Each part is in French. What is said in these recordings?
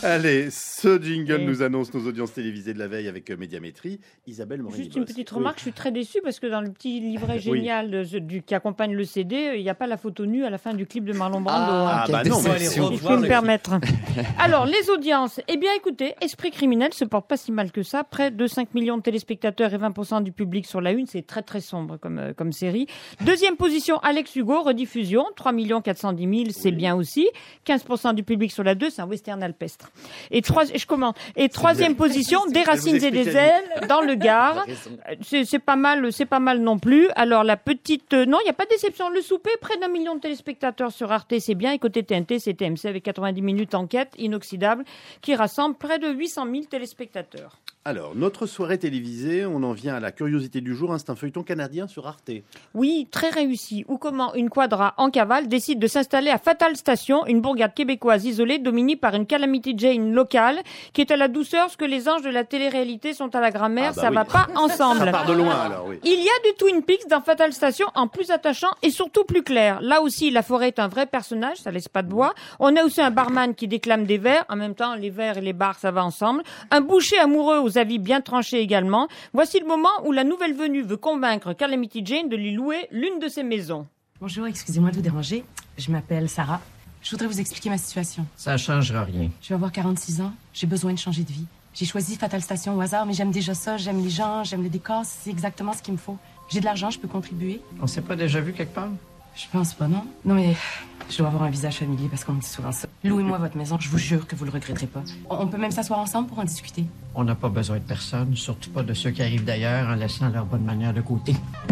Allez, ce jingle nous annonce nos audiences télévisées de la veille avec Médiamétrie. Isabelle Morini. Juste une petite remarque, je suis très déçue parce que dans le petit livret génial qui accompagne le CD, il n'y a pas la photo nue à la fin du clip de Marlon Brando. Non, mais si je peux me permettre. Alors, les audiences. Eh bien, écoutez, Esprit criminel se porte pas si mal que ça. Près de 5 millions de téléspectateurs et 20% du public sur la une. C'est très, très sombre comme série. Deuxième position, Alex Hugo, rediffusion. 3 410 000, c'est bien aussi. 15% du public sur la 2, c'est un western alpestre. Et troisième position, Des racines et des ailes, dans le Gard. C'est pas mal non plus. Alors, la petite, non, il n'y a pas de déception. Le souper, près d'1 million de téléspectateurs sur Arte, c'est bien. Et côté TNT, c'est TMC avec 90 minutes enquête inoxydable qui rassemble près de 800 000 téléspectateurs. Alors, notre soirée télévisée, on en vient à la curiosité du jour. C'est un feuilleton canadien sur Arte. Oui, très réussi. Ou comment une quadra en cavale décide de s'installer à Fatal Station, une bourgade québécoise isolée dominée par une Calamity Jane locale qui est à la douceur ce que les anges de la télé-réalité sont à la grammaire. Va pas ensemble. Ça part de loin alors, oui. Il y a du Twin Peaks dans Fatal Station en plus attachant et surtout plus clair. Là aussi, la forêt est un vrai personnage, ça laisse pas de bois. On a aussi un barman qui déclame des verres. En même temps, les verres et les bars, ça va ensemble. Un boucher amoureux aux avis bien tranchés également. Voici le moment où la nouvelle venue veut convaincre Calamity Jane de lui louer l'une de ses maisons. Bonjour, excusez-moi de vous déranger. Je m'appelle Sarah. Je voudrais vous expliquer ma situation. Ça changera rien. Je vais avoir 46 ans. J'ai besoin de changer de vie. J'ai choisi Fatal Station au hasard, mais j'aime déjà ça. J'aime les gens, j'aime le décor. C'est exactement ce qu'il me faut. J'ai de l'argent, je peux contribuer. On s'est pas déjà vu quelque part? Je pense pas, non. Non, mais je dois avoir un visage familier parce qu'on me dit souvent ça. Louez-moi votre maison, je vous jure que vous le regretterez pas. On peut même s'asseoir ensemble pour en discuter. On n'a pas besoin de personne, surtout pas de ceux qui arrivent d'ailleurs en laissant leur bonne manière de côté.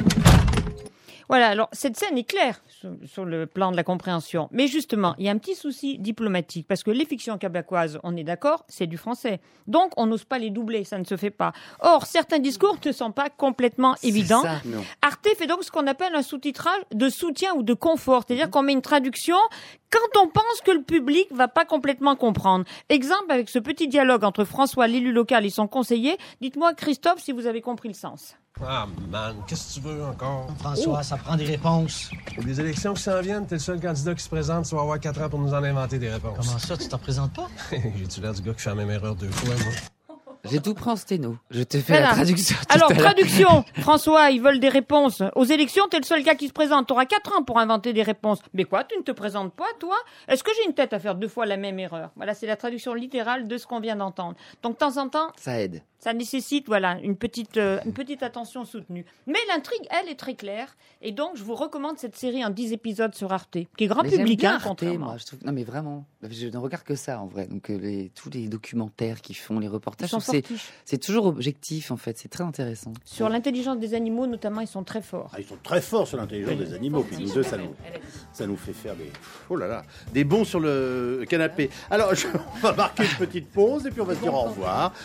Voilà, alors cette scène est claire sur le plan de la compréhension. Mais justement, il y a un petit souci diplomatique, parce que les fictions québécoises, on est d'accord, c'est du français. Donc, on n'ose pas les doubler, ça ne se fait pas. Or, certains discours ne sont pas complètement évidents. Ça, Arte fait donc ce qu'on appelle un sous-titrage de soutien ou de confort, c'est-à-dire qu'on met une traduction quand on pense que le public va pas complètement comprendre. Exemple avec ce petit dialogue entre François, l'élu local, et son conseiller. Dites-moi, Christophe, si vous avez compris le sens. Ah, man, qu'est-ce que tu veux encore? François, ça prend des réponses. Il y a des élections qui s'en viennent, t'es le seul candidat qui se présente, tu vas avoir 4 ans pour nous en inventer des réponses. Comment ça, tu t'en présentes pas? J'ai-tu l'air du gars qui fait la même erreur 2 fois, moi? J'ai tout pris en sténo. Je te fais la traduction. Alors, traduction. François, ils veulent des réponses. Aux élections, t'es le seul gars qui se présente. T'auras 4 ans pour inventer des réponses. Mais quoi, tu ne te présentes pas, toi? Est-ce que j'ai une tête à faire 2 fois la même erreur? Voilà, c'est la traduction littérale de ce qu'on vient d'entendre. Donc, de temps en temps, Ça aide. ça nécessite, une petite attention soutenue. Mais l'intrigue, elle, est très claire. Et donc, je vous recommande cette série en 10 épisodes sur Arte, qui est grand Mais public, j'aime bien hein, Arte, contrairement. moi, je trouve. Non, mais vraiment. Je ne regarde que ça, en vrai. Donc, tous les documentaires qu'ils font, les reportages, Ils sont je trouve que fortiches. c'est toujours objectif, en fait. C'est très intéressant. Sur l'intelligence des animaux, notamment, ils sont très forts. Ils sont très forts sur l'intelligence des animaux. Puis nous deux, ça nous fait faire des bons sur le canapé. Alors, on va marquer une petite pause et puis on va se dire au revoir.